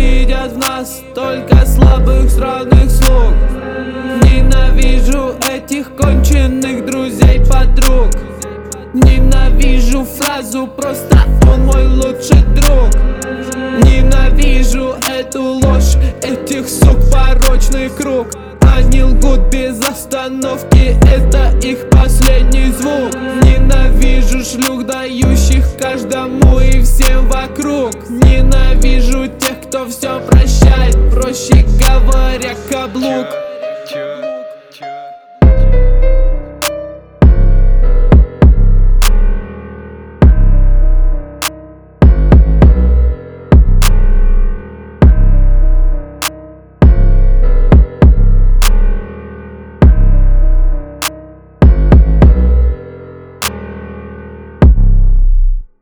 видят в нас только слабых странных слуг. Ненавижу этих конченых друзей, подруг. Ненавижу фразу «просто он мой лучший друг». Ненавижу эту ложь, этих сук порочный круг. Они лгут без остановки, это их последний звук. Ненавижу шлюх, дающих каждому и всем вокруг. Ненавижу тех, кто все прощает, проще говоря, каблук.